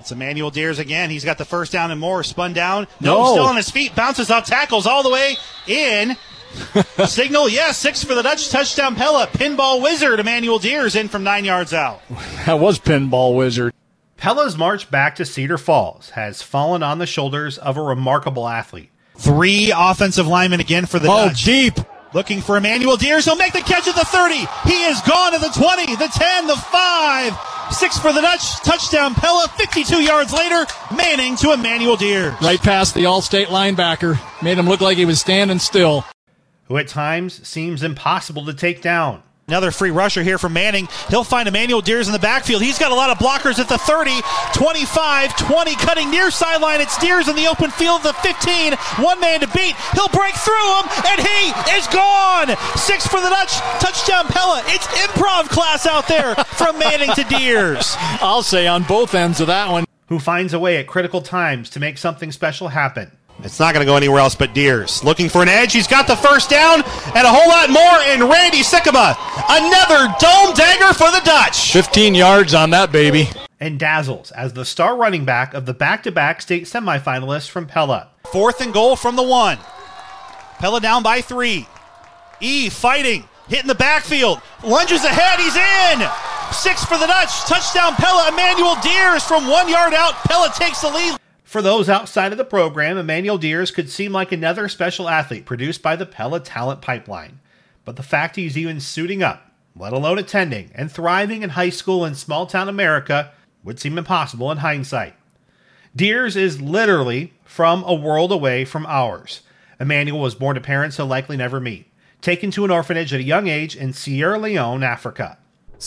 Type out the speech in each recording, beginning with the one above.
It's Emmanuel Deers again. He's got the first down and more. Spun down. No. Still on his feet. Bounces off tackles all the way in. Signal, yes. 6 for the Dutch. Touchdown Pella. Pinball Wizard Emmanuel Deers in from 9 yards out. That was Pinball Wizard. Pella's march back to Cedar Falls has fallen on the shoulders of a remarkable athlete. 3 offensive linemen again for the Dutch. Deep. Looking for Emmanuel Deers. He'll make the catch at the 30. He is gone at the 20, the 10, the 5. 6 for the Dutch. Touchdown Pella. 52 yards later, Manning to Emmanuel Deers. Right past the All-State linebacker. Made him look like he was standing still. Who at times seems impossible to take down. Another free rusher here from Manning. He'll find Emmanuel Deers in the backfield. He's got a lot of blockers at the 30, 25, 20, cutting near sideline. It's Deers in the open field at the 15. One man to beat. He'll break through him, and he is gone. 6 for the Dutch. Touchdown Pella. It's improv class out there from Manning to Deers. I'll say on both ends of that one. Who finds a way at critical times to make something special happen. It's not going to go anywhere else but Deers. Looking for an edge. He's got the first down and a whole lot more in Randy Sikkema. Another dome dagger for the Dutch. 15 yards on that baby. And dazzles as the star running back of the back-to-back state semifinalists from Pella. 4th and goal from the 1. Pella down by 3. E fighting. Hitting the backfield. Lunges ahead. He's in. 6 for the Dutch. Touchdown Pella. Emmanuel Deers from 1 yard out. Pella takes the lead. For those outside of the program, Emmanuel Deers could seem like another special athlete produced by the Pella Talent Pipeline. But the fact he's even suiting up, let alone attending, and thriving in high school in small-town America would seem impossible in hindsight. Deers is literally from a world away from ours. Emmanuel was born to parents he'll likely never meet, taken to an orphanage at a young age in Sierra Leone, Africa.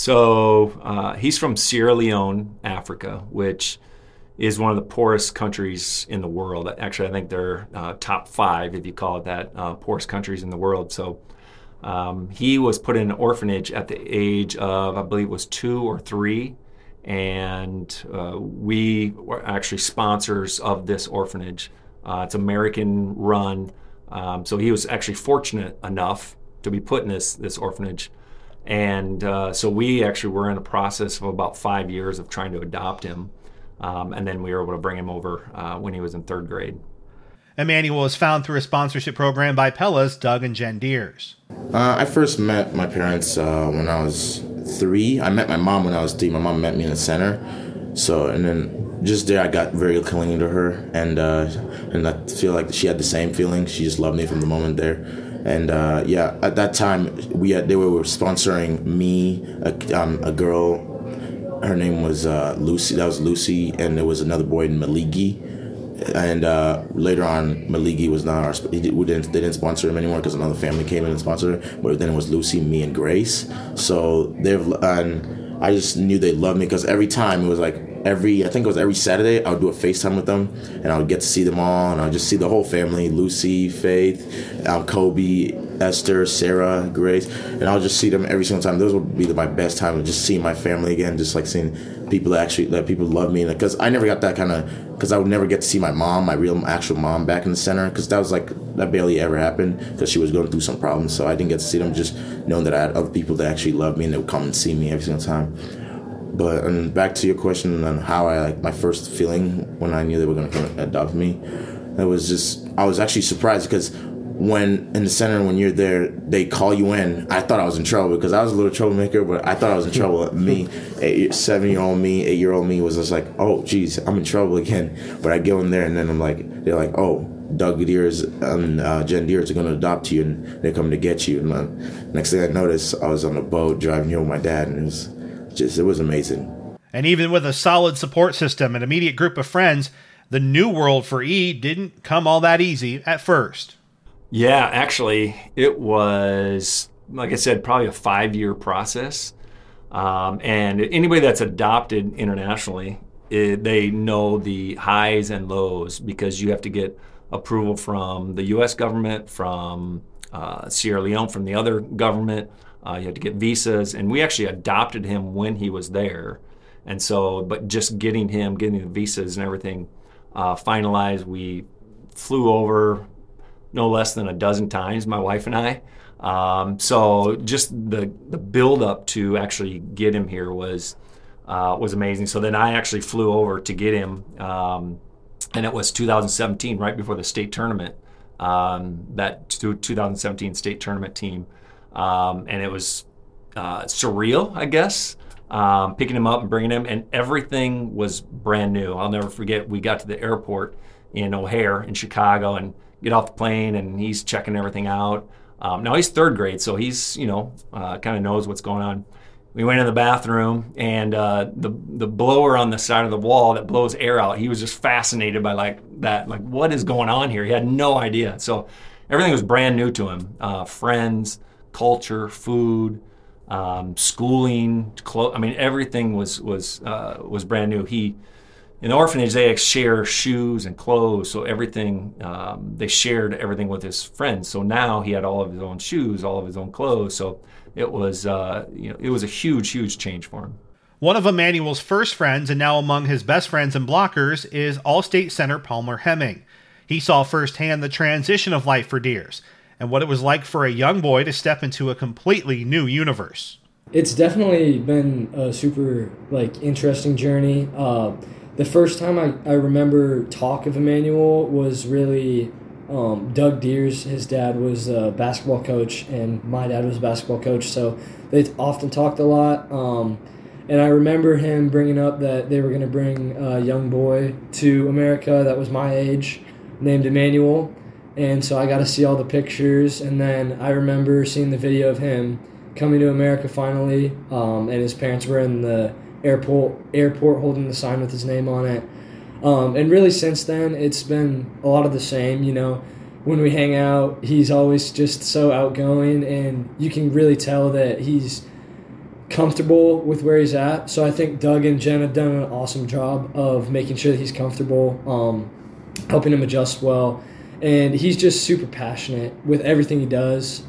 So he's from Sierra Leone, Africa, which is one of the poorest countries in the world. Actually, I think they're top 5, if you call it that, poorest countries in the world. So he was put in an orphanage at the age of, I believe it was 2 or 3. And we were actually sponsors of this orphanage. It's American run. So he was actually fortunate enough to be put in this orphanage. And so we actually were in a process of about 5 years of trying to adopt him. And then we were able to bring him over when he was in 3rd grade. Emmanuel was found through a sponsorship program by Pella's Doug and Jen Deers. I first met my parents when I was 3. I met my mom when I was 3. My mom met me in the center. And then just there I got very clinging to her. And I feel like she had the same feeling. She just loved me from the moment there. And at that time, they were sponsoring me, a girl. Her name was Lucy. That was Lucy, and there was another boy named Maligi. And later on, Maligi was not they didn't sponsor him anymore because another family came in and sponsored her. But then it was Lucy, me, and Grace. So I just knew they loved me because every time it was like I think it was every Saturday I would do a FaceTime with them, and I would get to see them all, and I would just see the whole family: Lucy, Faith, Kobe, Esther, Sarah, Grace, and I'll just see them every single time. Those would be my best time of just seeing my family again, just like seeing people that people love me, because I never got that because I would never get to see my mom, my real actual mom, back in the center, because that barely ever happened because she was going through some problems. So I didn't get to see them, just knowing that I had other people that actually loved me and they would come and see me every single time. But back to your question on how my first feeling when I knew they were going to come and adopt me, I was actually surprised because when in the center, when you're there, they call you in. I thought I was in trouble because I was a little troublemaker, but I thought I was in trouble. Me, 7-year-old me, 8-year-old me was just like, oh, geez, I'm in trouble again. But I go in there and then they're like, oh, Doug Deers and Jen Deers are going to adopt you, and they're coming to get you. And next thing I noticed, I was on a boat driving here with my dad, and it was amazing. And even with a solid support system and immediate group of friends, the new world for E didn't come all that easy at first. Yeah, actually, it was, like I said, probably a 5-year process. And anybody that's adopted internationally, they know the highs and lows because you have to get approval from the U.S. government, from Sierra Leone, from the other government. You had to get visas, and we actually adopted him when he was there. And so, but just getting the visas and everything finalized, we flew over no less than a dozen times, my wife and I. So just the build up to actually get him here was was amazing. So then I actually flew over to get him, and it was 2017, right before the state tournament, that 2017 state tournament team. And it was surreal, I guess, picking him up and bringing him, and everything was brand new. I'll never forget, we got to the airport in O'Hare in Chicago and get off the plane, and he's checking everything out. Now he's third grade, so he's, kind of knows what's going on. We went in the bathroom, and the blower on the side of the wall that blows air out, he was just fascinated by that. What is going on here? He had no idea. So everything was brand new to him. Friends, culture, food, schooling, clothes. I mean, everything was brand new. In the orphanage, they share shoes and clothes, so everything, they shared everything with his friends. So now he had all of his own shoes, all of his own clothes. So it was, it was a huge, huge change for him. One of Emmanuel's first friends, and now among his best friends and blockers, is All-State center Palmer Hemming. He saw firsthand the transition of life for Deers, and what it was like for a young boy to step into a completely new universe. It's definitely been a super, interesting journey. The first time I remember talk of Emmanuel was really Doug Deers. His dad was a basketball coach, and my dad was a basketball coach, so they often talked a lot. And I remember him bringing up that they were going to bring a young boy to America that was my age, named Emmanuel. And so I got to see all the pictures, and then I remember seeing the video of him coming to America finally, and his parents were in the airport holding the sign with his name on it. And really since then, it's been a lot of the same. When we hang out, he's always just so outgoing, and you can really tell that he's comfortable with where he's at. So I think Doug and Jen have done an awesome job of making sure that he's comfortable, helping him adjust well. And he's just super passionate with everything he does.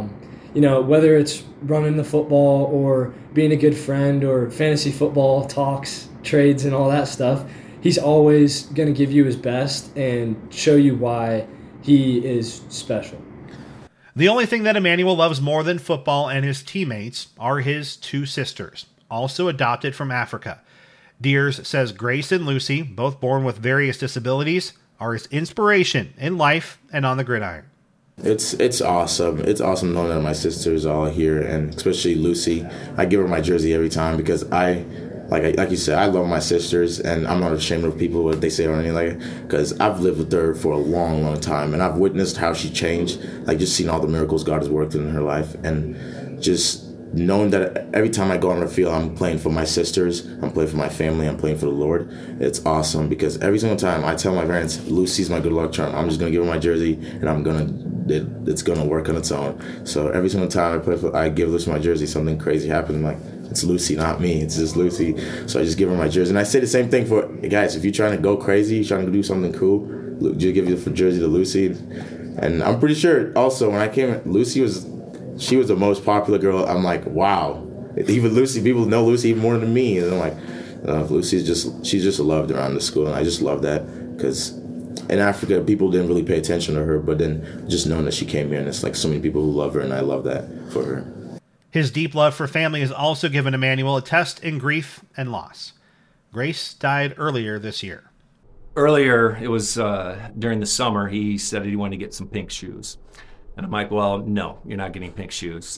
Whether it's running the football or being a good friend or fantasy football talks, trades, and all that stuff, he's always going to give you his best and show you why he is special. The only thing that Emmanuel loves more than football and his teammates are his two sisters, also adopted from Africa. Deers says Grace and Lucy, both born with various disabilities, are his inspiration in life and on the gridiron. It's awesome. It's awesome knowing that my sisters are all here, and especially Lucy. I give her my jersey every time because like you said, I love my sisters, and I'm not ashamed of people what they say or anything like it, because I've lived with her for a long, long time, and I've witnessed how she changed, just seeing all the miracles God has worked in her life, and just knowing that every time I go on the field, I'm playing for my sisters, I'm playing for my family, I'm playing for the Lord. It's awesome because every single time I tell my parents, Lucy's my good luck charm. I'm just going to give her my jersey, and it's going to work on its own. So every single time I give Lucy my jersey, something crazy happens. It's Lucy, not me. It's just Lucy. So I just give her my jersey. And I say the same thing for guys. If you're trying to go crazy, you're trying to do something cool, just give your jersey to Lucy. And I'm pretty sure also when I came, Lucy was the most popular girl. I'm like, wow. Even Lucy, people know Lucy even more than me. And I'm like, Lucy's she's just loved around the school. And I just love that because in Africa, people didn't really pay attention to her. But then just knowing that she came here, and it's so many people who love her, and I love that for her. His deep love for family has also given Emmanuel a test in grief and loss. Grace died earlier this year. Earlier, it was during the summer, he said he wanted to get some pink shoes. And I'm like, well, no, you're not getting pink shoes.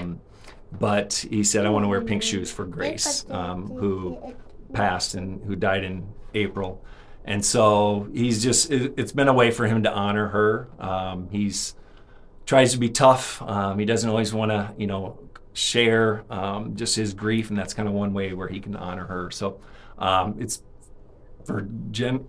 But he said, I want to wear pink shoes for Grace, who passed and who died in April. And so it's been a way for him to honor her. He's tries to be tough. He doesn't always want to, share just his grief, and that's kind of one way where he can honor her. So it's for Jen.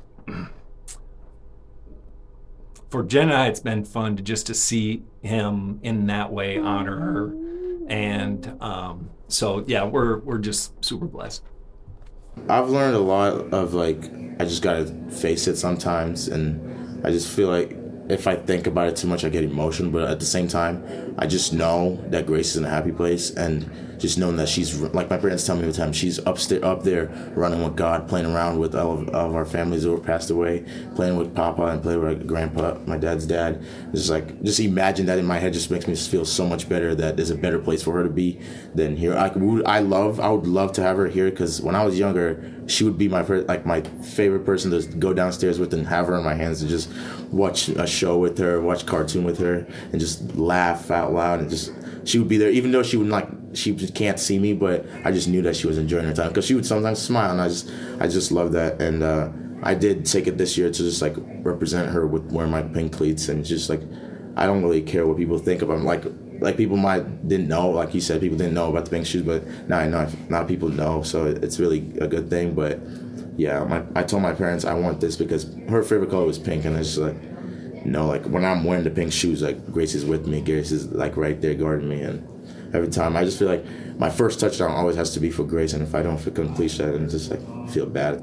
For Jen and I, it's been fun to see him in that way, honor her, and so yeah, we're just super blessed. I've learned a lot of I just gotta face it sometimes, and I just feel like if I think about it too much, I get emotional. But at the same time, I just know that Grace is in a happy place, and just knowing that she's, like my parents tell me all the time, she's up there running with God, playing around with all of our families who were passed away, playing with Papa and playing with Grandpa, my dad's dad. Just imagine that in my head just makes me feel so much better that there's a better place for her to be than here. I would love to have her here, because when I was younger, she would be my favorite person to go downstairs with and have her in my hands to just watch a show with her, watch cartoon with her, and just laugh out loud, and just she would be there, even though she can't see me, but I just knew that she was enjoying her time, because she would sometimes smile, and I just love that. And I did take it this year to just like represent her with wearing my pink cleats, and just like I don't really care what people think about them. Like people didn't know, like you said, people didn't know about the pink shoes, but now I know a lot of people know, so it's really a good thing. But yeah, I told my parents I want this because her favorite color was pink, and it's just like, like when I'm wearing the pink shoes, like Grace is with me, Grace is like right there guarding me, and every time I just feel like my first touchdown always has to be for Grace, and if I don't complete that, and just like feel bad.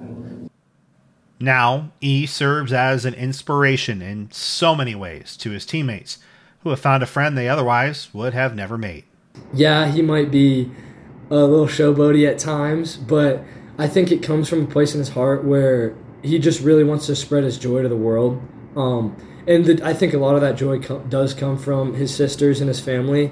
Now, E serves as an inspiration in so many ways to his teammates, who have found a friend they otherwise would have never made. Yeah, he might be a little showboaty at times, but I think it comes from a place in his heart where he just really wants to spread his joy to the world. I think a lot of that joy does come from his sisters and his family.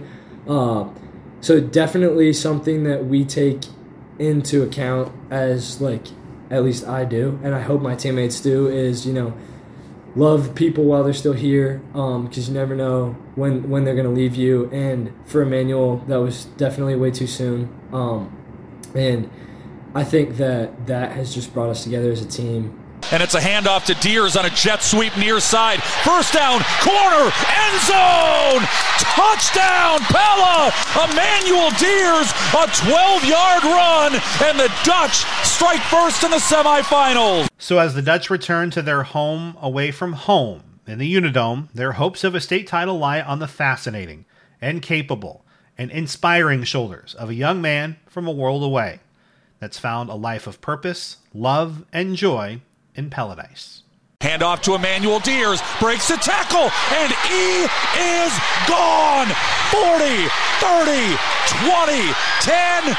So definitely something that we take into account as, like, at least I do, and I hope my teammates do, is, love people while they're still here, because you never know when they're going to leave you. And for Emmanuel, that was definitely way too soon. And I think that has just brought us together as a team. And it's a handoff to Deers on a jet sweep near side. First down, corner, end zone! Touchdown, Pella! Emmanuel Deers, a 12-yard run, and the Dutch strike first in the semifinals. So as the Dutch return to their home away from home in the Unidome, their hopes of a state title lie on the fascinating and capable and inspiring shoulders of a young man from a world away that's found a life of purpose, love, and joy in Paradise. Handoff to Emmanuel Deers, breaks the tackle, and E is gone! 40, 30, 20, 10,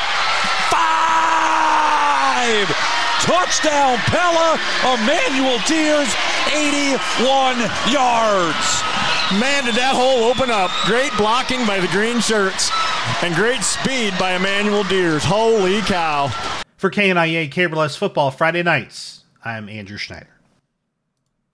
5! Touchdown, Pella! Emmanuel Deers, 81 yards. Man, did that hole open up. Great blocking by the green shirts and great speed by Emmanuel Deers. Holy cow. For KNIA KBLS Football Friday Nights, I'm Andrew Schneider.